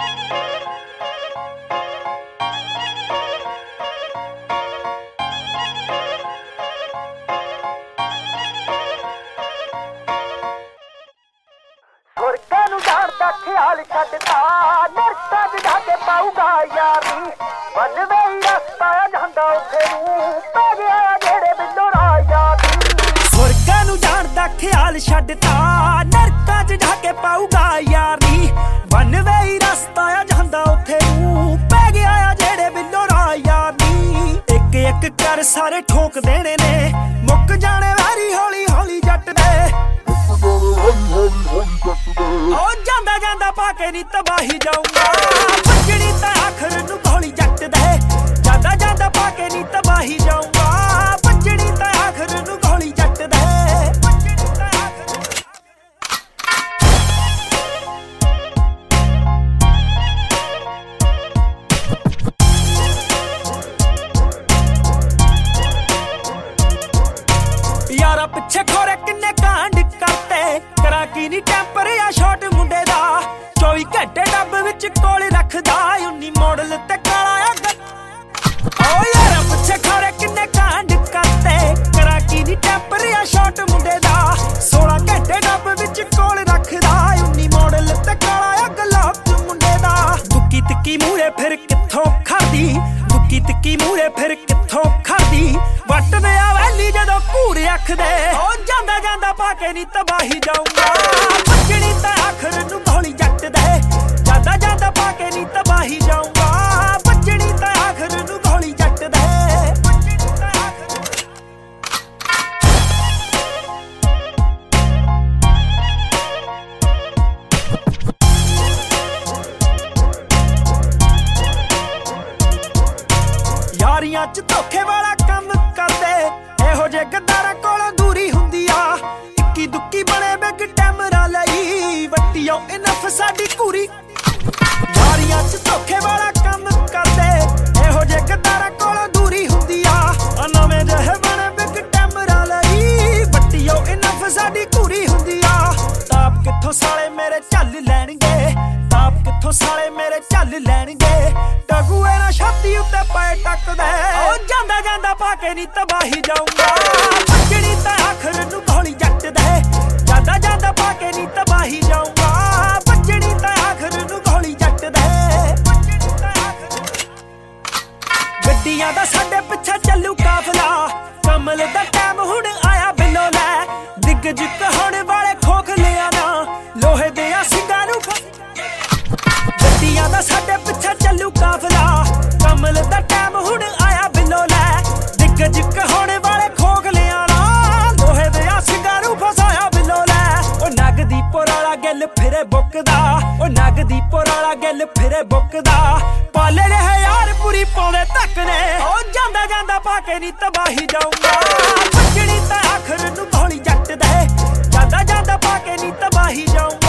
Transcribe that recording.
स्वर्गां नूं जाणदा ख्याल छड्डदा नरकां च जाके पाऊगा यारी बनवे ही रस्ता जांदा उत्थे नूं पै गया जेड़े बिल्लो राजा दी स्वर्गां नूं जाणदा ख्याल छड्डदा नरकां च जाके पाऊगा यारी बनवे ही रस्ता जांदा उत्थे नूं पै गया जेड़े बिल्लो राजा दी एक एक कर सारे ठोक देने ने मुक जाने वारी हौली हौली जट दे जांदा जांदा पाके नी तबाही जाऊंगा बजनी ते आखर नूं गोली जट दे जांदा जांदा पाके नी तबाही जाऊंगा बजनी ते आखर नूं गोली जट दे यारा पिछे खोरे किन्ने कांड करते करा की नी टैंपर या शॉट मुंडे दा 24 घंटे डब विच कोल रखदा 19 मॉडल ते काला ओ यारा पिछे खोरे किन्ने कांड करते करा की नी टैंपर या शॉट मुंडे दा 16 घंटे डब विच कोल रखदा 19 मॉडल ते काला गलाब मुंडे दा दुक्की तिक्की मूरे फिर कित्थों खादी दुक्की तिक्की मूरे फिर कित्थों खादी वट दे वैली जदों घूर अख दे जांदा जांदा पाके नी तबाही जाऊंगा बजनी ते आखर नूं गोली जट दे जांदा जांदा पाके नी तबाही जाऊंगा बजनी ते आखर नूं गोली जट दे यारियां च धोखे वाला काम करदे एहो जे गद्दारां कोलों दूरी हुंदी आ इक्की दुक्की बने बिग टैमरा लई वट्टियों इनफ साडी पूरी यारियां च धोखे वाला काम करदे एहो जे गद्दारां कोलों दूरी हुंदी आ नवें जहे बने बिग टैमरा लई वट्टियों इनफ साडी पूरी हुंदी आ ताप कित्थों साले मेरे झल लैणगे ताप कित्थों साले मेरे झल लैणगे टगूए ना छाती उत्ते पाए टकदे जांदा जांदा पाके नी तबाही जाऊंगा बजनी ते आखर नूं गोली जट दे जांदा जांदा पाके नी तबाही जाऊंगा बजनी ते आखर नूं गोली जट दे गड्डियां दा साडे पिछे चलू काफला कमल दा टाइम हुण आया बिलो लै दिग्गज कहाउण वाले खोखलियां ना लोहे दे सिंगां नूं गड्डियां दा साडे पिछे चलू काफला कमल दा टाइम हुण आया बिलो लै दिग्गज कहाउण वाले खोखलियां ना लोहे दे सिंगां नूं फसाया बिलो लै ओ नगदीपुर वाला गिल फिरे बुकदा ओ नगदीपुर वाला गिल फिरे बुकदा पाले ने है यार पूरी पौने तक ने ओ जांदा जांदा पाके नी तबाही जाऊंगा बजनी ते आखर नूं गोली जट दे जांदा जांदा पाके नी तबाही जाऊंगा